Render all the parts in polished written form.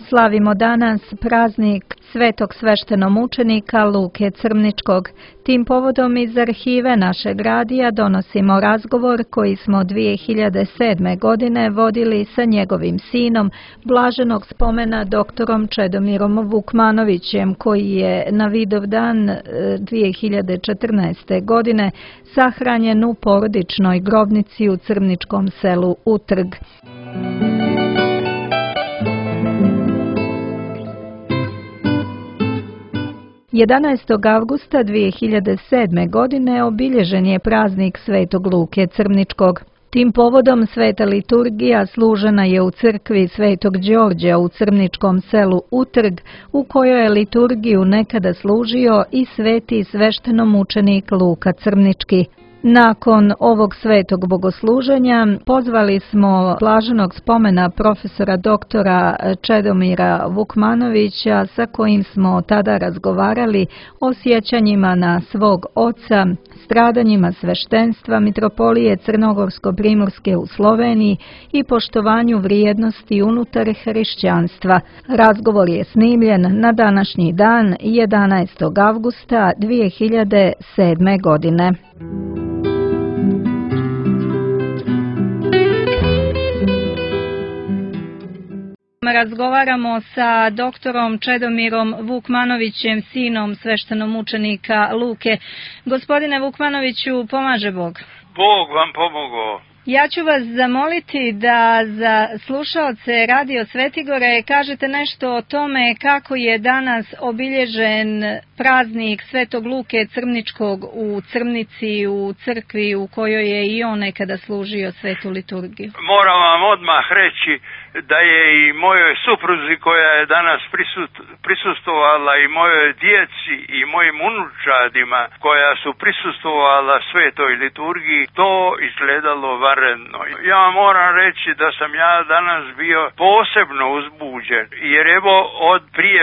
Slavimo danas praznik svetog sveštenomučenika Luke Crmničkog. Tim povodom iz arhive našeg radija donosimo razgovor koji smo 2007. godine vodili sa njegovim sinom, blaženog spomena doktorom Čedomirom Vukmanovićem, koji je na Vidovdan 2014. godine sahranjen u porodičnoj grobnici u crmničkom selu Utrg. 11. avgusta 2007. godine obilježen je praznik Svetog Luke Crmničkog. Tim povodom sveta liturgija služena je u crkvi Svetog Đorđa u crmničkom selu Utrg, u kojoj je liturgiju nekada služio i sveti sveštenomučenik Luka Crmnički. Nakon ovog svetog bogosluženja pozvali smo blaženog spomena profesora doktora Čedomira Vukmanovića, sa kojim smo tada razgovarali o sjećanjima na svog oca, stradanjima sveštenstva Mitropolije Crnogorsko-Primorske u Sloveniji i poštovanju vrijednosti unutar hrišćanstva. Razgovor je snimljen na današnji dan 11. avgusta 2007. godine. Razgovaramo sa doktorom Čedomirom Vukmanovićem, sinom sveštenomučenika Luke. Gospodine Vukmanoviću, pomaže Bog. Bog vam pomogao. Ja ću vas zamoliti da za slušaoce Radio Svetigore kažete nešto o tome kako je danas obilježen praznik Svetog Luke Crmničkog u Crmnici, u crkvi u kojoj je i on nekada služio svetu liturgiju. Moram vam odmah reći da je i mojoj supruzi koja je danas prisustvovala i mojoj djeci i mojim unučadima koja su prisustvovala svetoj liturgiji to izgledalo varedno. Ja vam moram reći da sam ja danas bio posebno uzbuđen jer evo od prije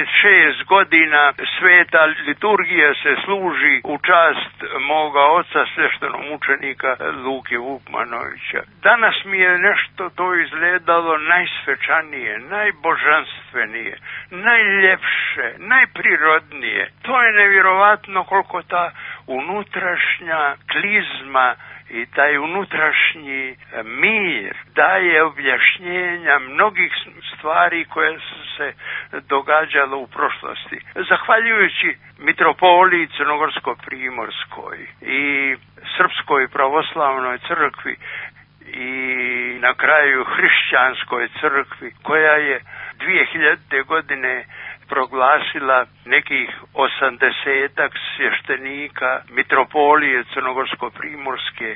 5-6 godina sveta liturgija se služi u čast moga oca sveštenomučenika Luke Vukmanovića. Danas mi je nešto to izgledalo najsvečanije, najbožanstvenije, najljepše, najprirodnije. To je nevjerovatno koliko ta unutrašnja klizma i taj unutrašnji mir daje objašnjenja mnogih stvari koje su se događalo u prošlosti. Zahvaljujući Mitropoliji Crnogorsko-Primorskoj i Srpskoj pravoslavnoj crkvi i na kraju hrišćanskoj crkvi koja je 2000. godine proglasila nekih 80-ak svještenika Mitropolije Crnogorsko-Primorske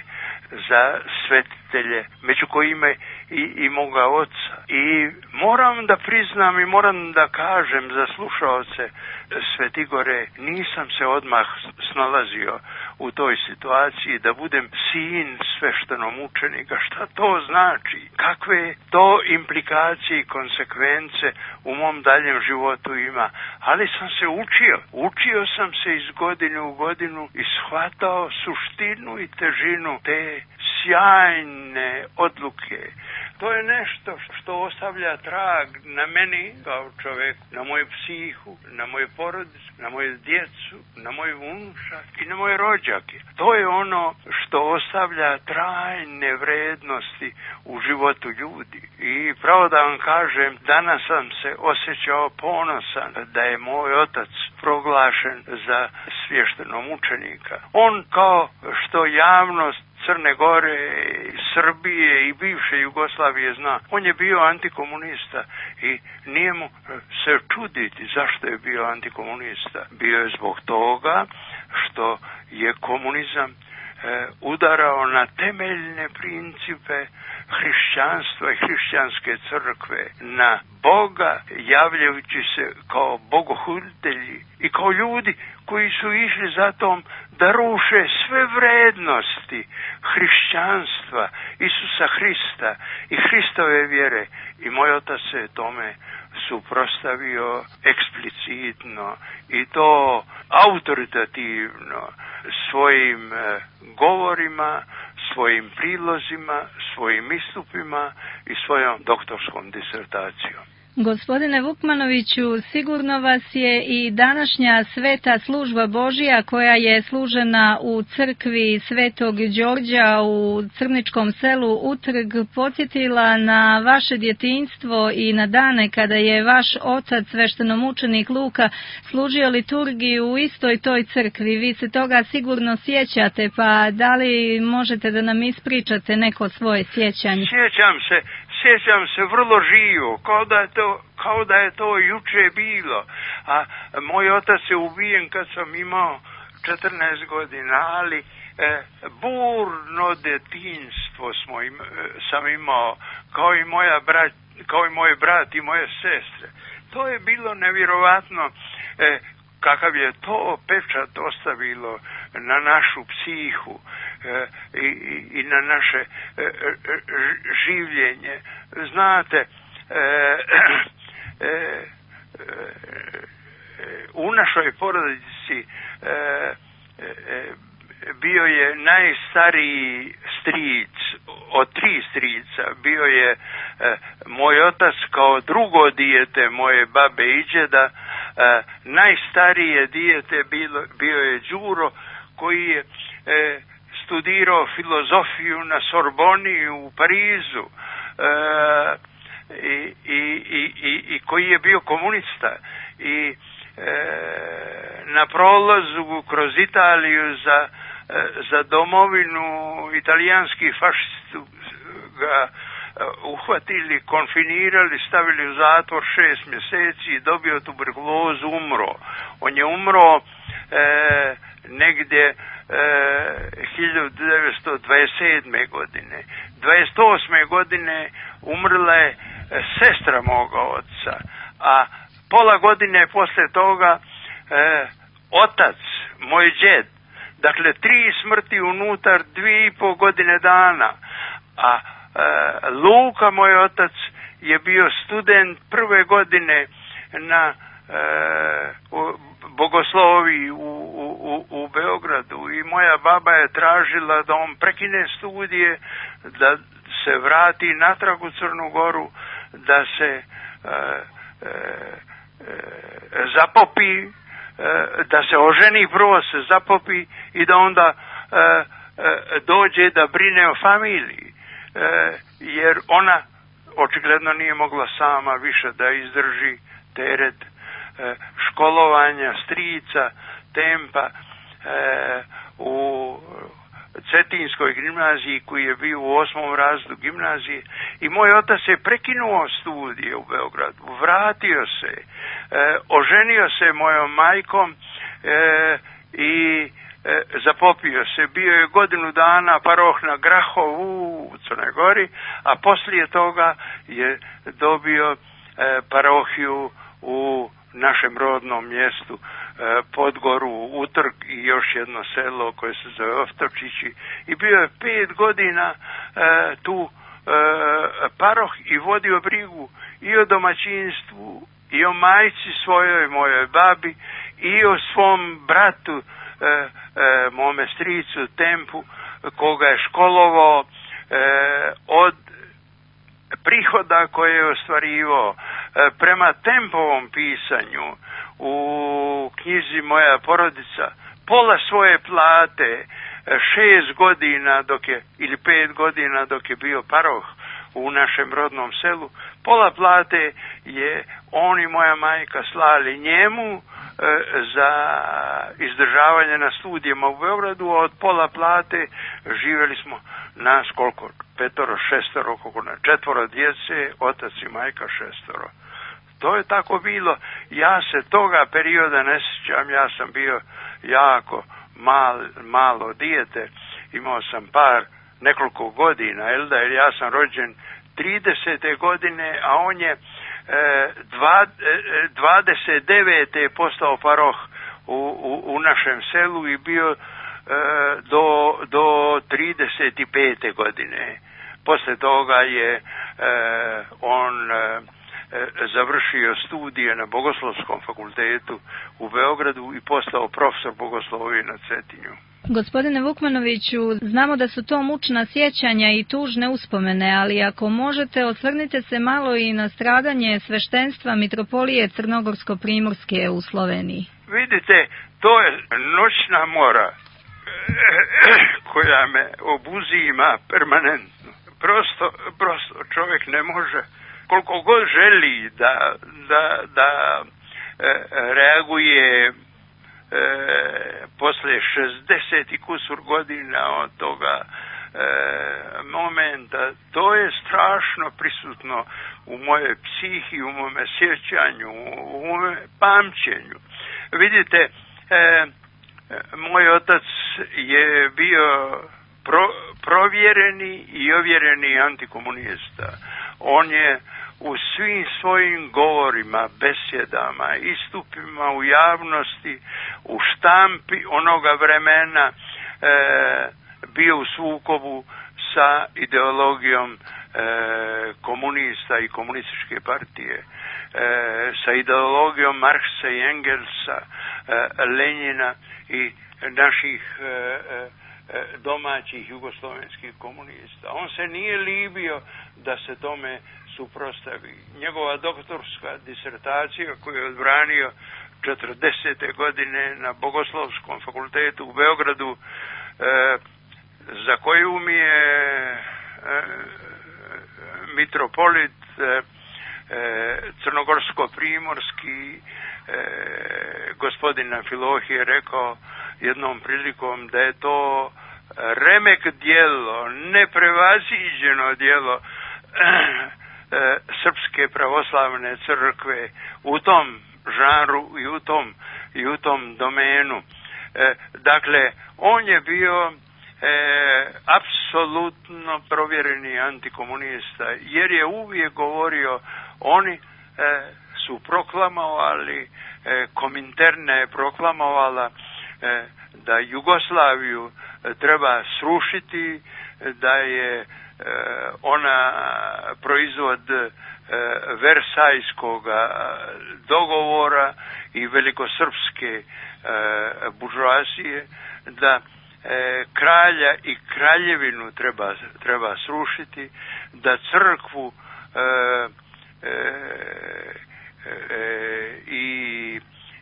za svetitelje, među kojima i moga oca. I moram da priznam i moram da kažem za slušaoce Svetigore, nisam se odmah snalazio u toj situaciji da budem sin sveštenomučenika. Šta to znači? Kakve to implikacije i konsekvence u mom daljem životu ima? Ali sam se učio. Učio sam se iz godine u godinu i shvatao suštinu i težinu te sjajne odluke. To je nešto što ostavlja trag na meni kao čovjek, na moju psihu, na moju porodicu, na moju djecu, na moju unučak i na moje rođake. To je ono što ostavlja trajne vrednosti u životu ljudi. I pravo da vam kažem, danas sam se osjećao ponosan da je moj otac proglašen za svještenomučenika. On, kao što javnost Crne Gore, Srbije i bivše Jugoslavije zna, on je bio antikomunista i nije mu se čuditi zašto je bio antikomunista. Bio je zbog toga što je komunizam udarao na temeljne principe hrišćanstva i hrišćanske crkve, na Boga javljajući se kao bogohulitelji i kao ljudi koji su išli za tom da ruše sve vrednosti hrišćanstva, Isusa Hrista i Hristove vjere. I moj otac se tome suprotstavio eksplicitno i to autoritativno svojim govorima, svojim prilozima, svojim istupima i svojom doktorskom disertacijom. Gospodine Vukmanoviću, sigurno vas je i današnja sveta služba Božja koja je služena u crkvi Svetog Đorđa u Crničkom selu Utrg podsjetila na vaše djetinjstvo i na dane kada je vaš otac, sveštenomučenik Luka, služio liturgiju u istoj toj crkvi. Vi se toga sigurno sjećate, pa da li možete da nam ispričate neko svoje sjećanje? Sjećam se vrlo živo, kao da je to juče bilo. A moj otac je ubijen kad sam imao 14 godina, ali burno djetinjstvo sam imao, kao i moj brat i moje sestre. To je bilo nevjerovatno kakav je to pečat ostavilo na našu psihu i na naše življenje. Znate, u našoj porodici bio je najstariji stric od 3 strica. Bio je moj otac kao drugo dijete moje babe i džeda. Najstarije dijete bio je Đuro, koji je studirao filozofiju na Sorboni u Parizu i koji je bio komunista i na prolazu kroz Italiju za domovinu italijanski fašisti ga uhvatili, konfinirali, stavili u zatvor 6 mjeseci i dobio tuberkulozu, umro. On je umro negdje 1927. godine. 28. godine umrla je sestra moga oca, a pola godine poslije toga otac, moj džed. Dakle, 3 smrti unutar 2,5 godine dana. A Luka, moj otac, je bio student prve godine na bogosloviji u Beogradu i moja baba je tražila da on prekine studije, da se vrati natrag u Crnu Goru, da se zapopi, da se oženi, prvo se zapopi i da onda dođe da brine o familiji, jer ona očigledno nije mogla sama više da izdrži teret školovanja strica, tempa u Cetinskoj gimnaziji, koji je bio u 8. razredu gimnazije, i moj otac je prekinuo studije u Beogradu, vratio se, oženio se mojom majkom i zapopio se. Bio je godinu dana paroh na Grahovu u Crnoj Gori, a poslije toga je dobio parohiju u našem rodnom mjestu Podgoru, Utrg i još jedno selo koje se zove Oftovčići, i bio je 5 godina tu paroh i vodio brigu i o domaćinstvu i o majci svojoj, mojoj babi, i o svom bratu, mome stricu Tempu, koga je školovao od prihoda koje je ostvarivao. Prema Tempovom pisanju u knjizi Moja porodica, pola svoje plate 6 godina ili 5 godina dok je bio paroh u našem rodnom selu, pola plate je on i moja majka slali njemu za izdržavanje na studijama u Beogradu, a od pola plate živjeli smo nas koliko? 5, 6, koliko na 4 djece, otac i majka 6. To je tako bilo. Ja se toga perioda ne sjećam, ja sam bio jako malo dijete, imao sam nekoliko godina, jer ja sam rođen 30. godine, a on je 29. postao paroh u našem selu i bio do 35. godine. Poslije toga je on završio studije na Bogoslovskom fakultetu u Beogradu i postao profesor bogoslovije na Cetinju. Gospodine Vukmanoviću, znamo da su to mučna sjećanja i tužne uspomene, ali ako možete, osvrnite se malo i na stradanje sveštenstva Mitropolije Crnogorsko-Primorske u Sloveniji. Vidite, to je noćna mora koja me obuzima permanentno. Prosto čovjek ne može, koliko god želi da reaguje posle 60 i kusur godina od toga momenta, to je strašno prisutno u moje psihi, u mome sjećanju, u mome pamćenju. Vidite, moj otac je bio provjereni i ovjereni antikomunista. On je u svim svojim govorima, besjedama, istupima u javnosti, u štampi onoga vremena bio u sukobu sa ideologijom komunista i komunističke partije, sa ideologijom Marksa i Engelsa, Lenjina i naših domaćih jugoslovenskih komunista. On se nije libio da se tome suprotstavi. Njegova doktorska disertacija koju je odbranio 40. godine na Bogoslovskom fakultetu u Beogradu, za koju mi je mitropolit Crnogorsko-Primorski gospodin Amfilohije rekao jednom prilikom da je to remek djelo, neprevaziđeno djelo Srpske pravoslavne crkve u tom žanru i u tom domenu. Dakle, on je bio apsolutno provjereni antikomunista, jer je uvijek govorio, oni su proklamovali, Kominterna je proklamovala da Jugoslaviju treba srušiti, da je ona proizvod Versajskog dogovora i velikosrpske buržoazije, da kralja i kraljevinu treba srušiti, da crkvu i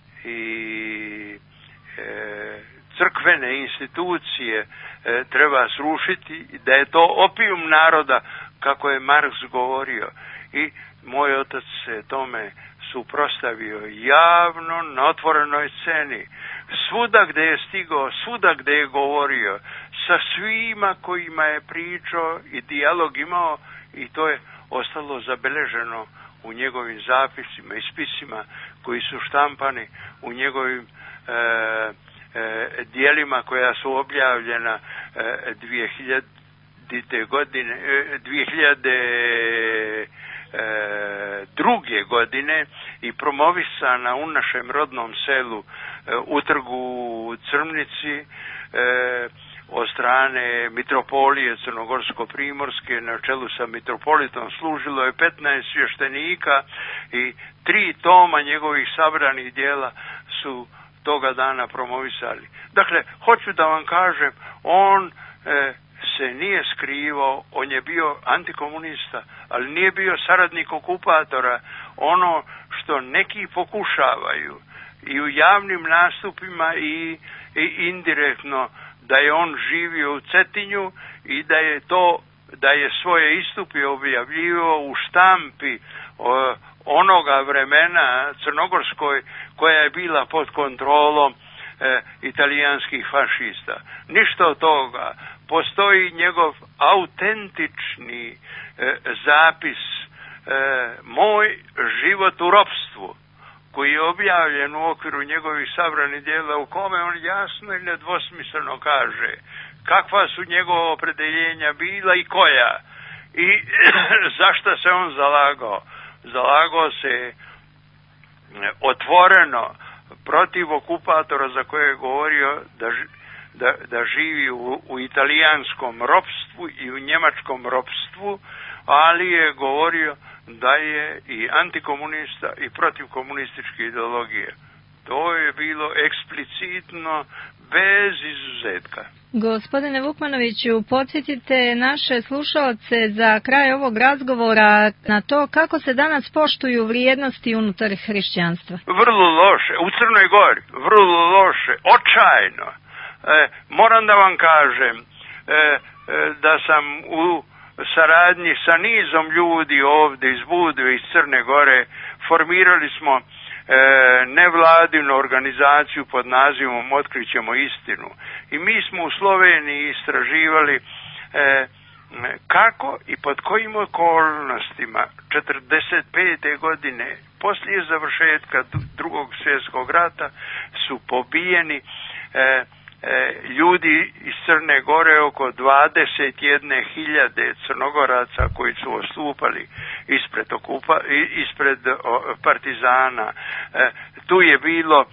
crkvene institucije treba srušiti, da je to opijum naroda, kako je Marks govorio. I moj otac se tome suprotstavio javno na otvorenoj sceni. Svuda gdje je stigao, svuda gdje je govorio, sa svima kojima je pričao i dijalog imao, i to je ostalo zabeleženo u njegovim zapisima i spisima koji su štampani u njegovim dijelima koja su objavljena 2002. godine i promovisana u našem rodnom selu u trgu Crmnici od strane Mitropolije Crnogorsko-Primorske na čelu sa mitropolitom. Služilo je 15 svještenika i 3 toma njegovih sabranih dijela su toga dana promovisali. Dakle, hoću da vam kažem, on se nije skrivao, on je bio antikomunista, ali nije bio saradnik okupatora. Ono što neki pokušavaju i u javnim nastupima i indirektno, da je on živio u Cetinju i da je svoje istupe objavljivao u štampi onoga vremena Crnogorskoj, koja je bila pod kontrolom italijanskih fašista. Ništa od toga. Postoji njegov autentični zapis Moj život u ropstvu, koji je objavljen u okviru njegovih sabranih djela, u kome on jasno i nedvosmisleno kaže kakva su njegova opredeljenja bila i koja i zašto se on zalagao. Zalagao se otvoreno protiv okupatora za koje je govorio da živi u italijanskom ropstvu i u njemačkom ropstvu, ali je govorio da je i antikomunista i protiv komunističke ideologije. To je bilo eksplicitno, bez izuzetka. Gospodine Vukmanoviću, podsjetite naše slušalce za kraj ovog razgovora na to kako se danas poštuju vrijednosti unutar hrišćanstva. Vrlo loše, u Crnoj Gori, vrlo loše, očajno. Moram da vam kažem da sam u saradnji sa nizom ljudi ovdje iz Budve, iz Crne Gore, formirali smo nevladinu organizaciju pod nazivom Otkrićemo istinu. I mi smo u Sloveniji istraživali kako i pod kojim okolnostima 45. godine poslije završetka Drugog svjetskog rata su pobijeni ljudi iz Crne Gore, oko 21.000 Crnogoraca koji su odstupali ispred partizana. Tu je bilo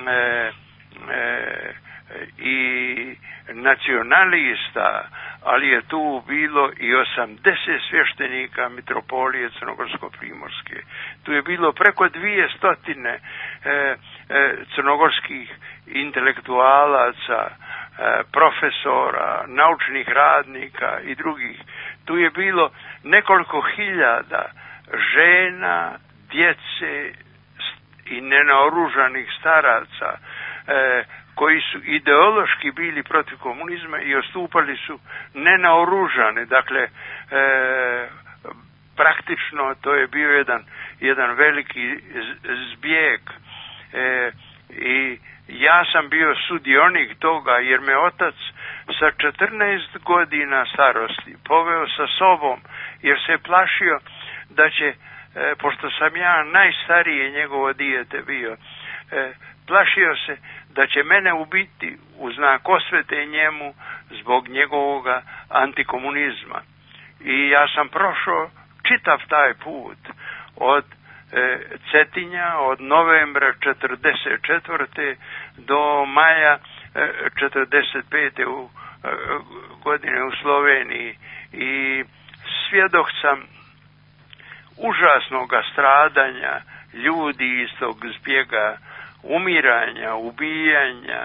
i nacionalista, ali je tu bilo i 80 svještenika mitropolije Crnogorsko-primorske. Tu je bilo preko 200 crnogorskih intelektualaca, profesora, naučnih radnika i drugih. Tu je bilo nekoliko hiljada žena, djece i nenaoružanih staraca koji su ideološki bili protiv komunizma i odstupali su nenaoružani. Dakle, praktično to je bio jedan veliki zbjeg i ja sam bio sudionik toga jer me otac sa 14 godina starosti poveo sa sobom jer se plašio da će, pošto sam ja najstarije njegovo dijete bio, plašio se da će mene ubiti u znak osvete njemu zbog njegovog antikomunizma. I ja sam prošao čitav taj put od Cetinja, od novembra 44. do maja 45. godine u Sloveniji i svjedok sam užasnog stradanja ljudi iz tog zbjega, umiranja, ubijanja,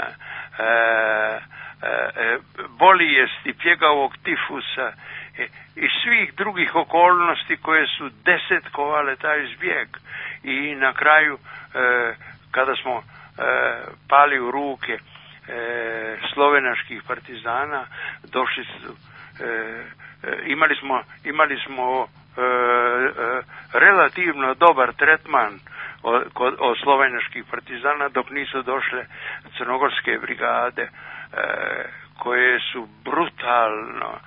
bolesti, pjegavog tifusa i svih drugih okolnosti koje su desetkovale taj zbjeg. I na kraju, kada smo pali u ruke slovenačkih partizana, došli su, imali smo relativno dobar tretman od slovenačkih partizana dok nisu došle crnogorske brigade koje su brutalno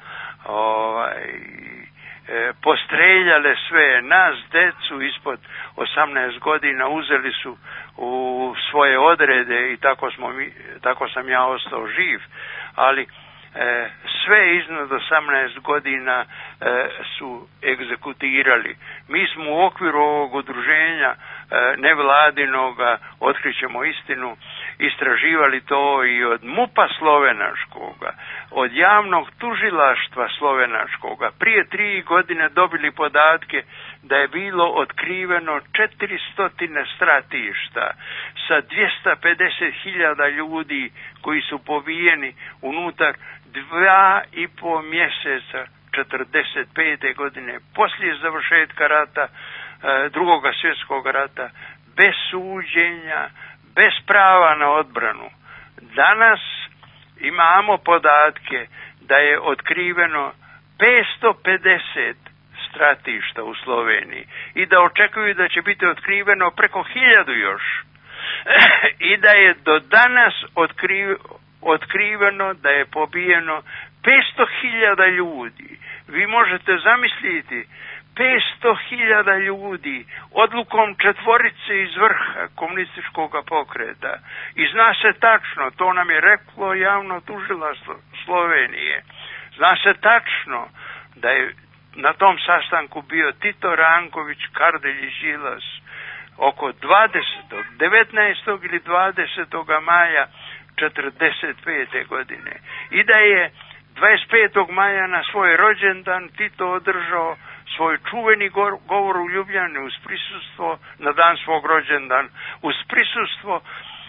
postreljale sve nas, decu ispod 18 godina, uzeli su u svoje odrede i tako sam ja ostao živ, ali sve iznad 18 godina su egzekutirali. Mi smo u okviru ovog udruženja nevladinoga Otkrićemo istinu istraživali to i od MUP-a slovenačkoga, od javnog tužilaštva slovenačkoga. Prije 3 godine dobili podatke da je bilo otkriveno 400 stratišta sa 250.000 ljudi koji su pobijeni unutar 2,5 mjeseca 45. godine poslije završetka rata, Drugog svjetskog rata, bez suđenja, bez prava na odbranu. Danas imamo podatke da je otkriveno 550 stratišta u Sloveniji i da očekuju da će biti otkriveno preko 1000 još. I da je do danas otkriveno da je pobijeno 500.000 ljudi. Vi možete zamisliti 500.000 ljudi odlukom 4 iz vrha komunističkog pokreta. I zna se tačno, to nam je reklo javno tužilaštvo Slovenije, zna se tačno da je na tom sastanku bio Tito Ranković, Kardelj i Đilas oko 19. ili 20. maja 45. godine. I da je 25. maja na svoj rođendan Tito održao svoj čuveni govor u Ljubljani uz prisustvo, na dan svog rođendana, uz prisustvo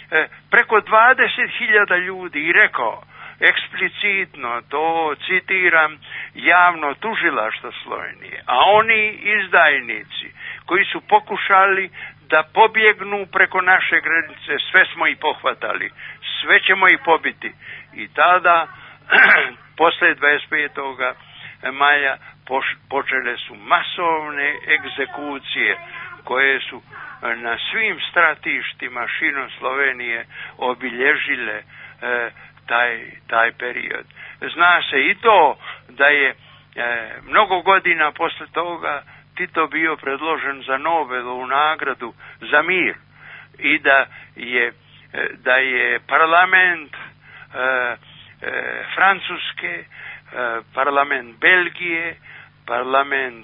preko 20.000 ljudi i rekao eksplicitno, to citiram, javno tužilaštvo Slovenije, a oni izdajnici koji su pokušali da pobjegnu preko naše granice, sve smo ih pohvatali, sve ćemo ih pobiti. I tada, posle 25. maja, počele su masovne egzekucije koje su na svim stratištima širom Slovenije obilježile taj period. Zna se i to da je mnogo godina posle toga Tito bio predložen za Nobelovu nagradu za mir i da je parlament Francuske, parlament Belgije, parlament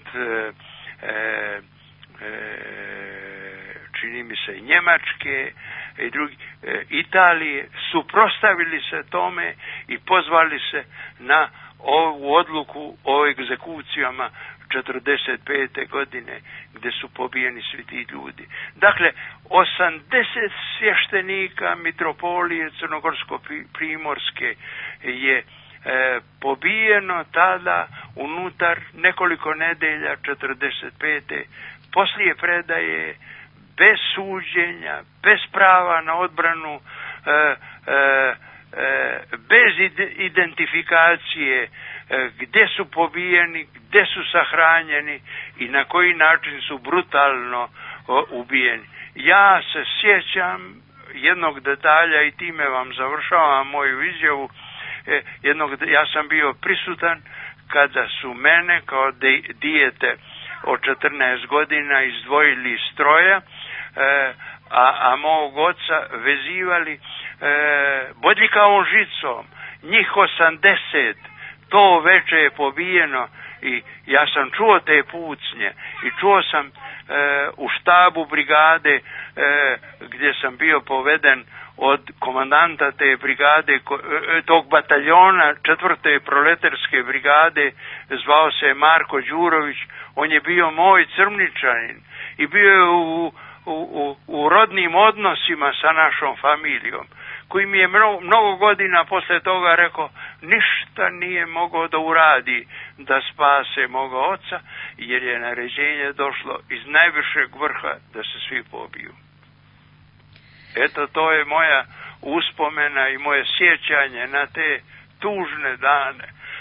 čini mi se Njemačke i drugi, Italije, suprotstavili se tome i pozvali se na ovu odluku o egzekucijama 45. godine gdje su pobijeni svi ti ljudi. Dakle, 80 svještenika mitropolije Crnogorsko-Primorske je pobijeno tada unutar nekoliko nedelja 45. Poslije predaje, bez suđenja, bez prava na odbranu, bez identifikacije gdje su pobijeni, gdje su sahranjeni i na koji način su brutalno ubijeni. Ja se sjećam jednog detalja i time vam završavam moju izjavu. Ja sam bio prisutan kada su mene kao dijete od 14 godina izdvojili iz stroja, a mog oca vezivali bodljikavom žicom. Njih 80 to veče je pobijeno i ja sam čuo te pucnje i čuo sam u štabu brigade gdje sam bio poveden od komandanta te brigade, tog bataljona 4. proletarske brigade, zvao se Marko Đurović. On je bio moj Crmničanin i bio je u rodnim odnosima sa našom familijom, koji mi je mnogo godina posle toga rekao ništa nije mogao da uradi da spase moga oca, jer je naređenje došlo iz najvišeg vrha da se svi pobiju. Eto, to je moja uspomena i moje sjećanje na te tužne dane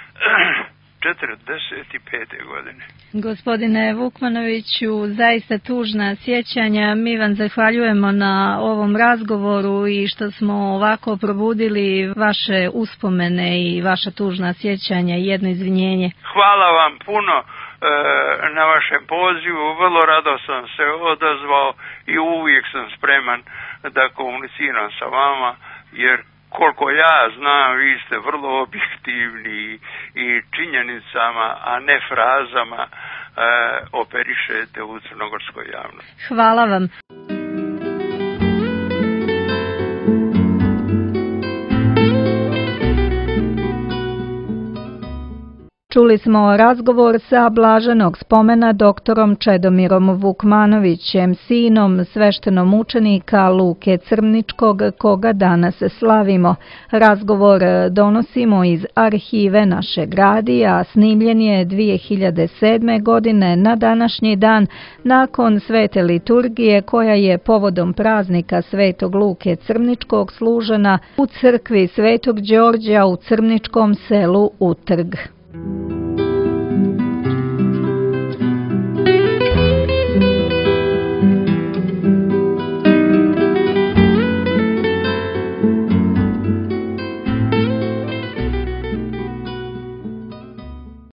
45. godine. Gospodine Vukmanoviću, zaista tužna sjećanja. Mi vam zahvaljujemo na ovom razgovoru i što smo ovako probudili vaše uspomene i vaša tužna sjećanja i jedno izvinjenje. Hvala vam puno na vašem pozivu. Vrlo rado sam se odazvao i uvijek sam spreman da komuniciram sa vama, jer koliko ja znam, vi ste vrlo objektivni i činjenicama, a ne frazama operišete u crnogorskoj javnosti. Hvala vam. Čuli smo razgovor sa blaženog spomena doktorom Čedomirom Vukmanovićem, sinom sveštenom učenika Luke Crmničkog, koga danas slavimo. Razgovor donosimo iz arhive našeg radija, snimljen je 2007. godine na današnji dan nakon svete liturgije koja je povodom praznika Svetog Luke Crmničkog služena u crkvi Svetog Đorđa u crmničkom selu Utrg.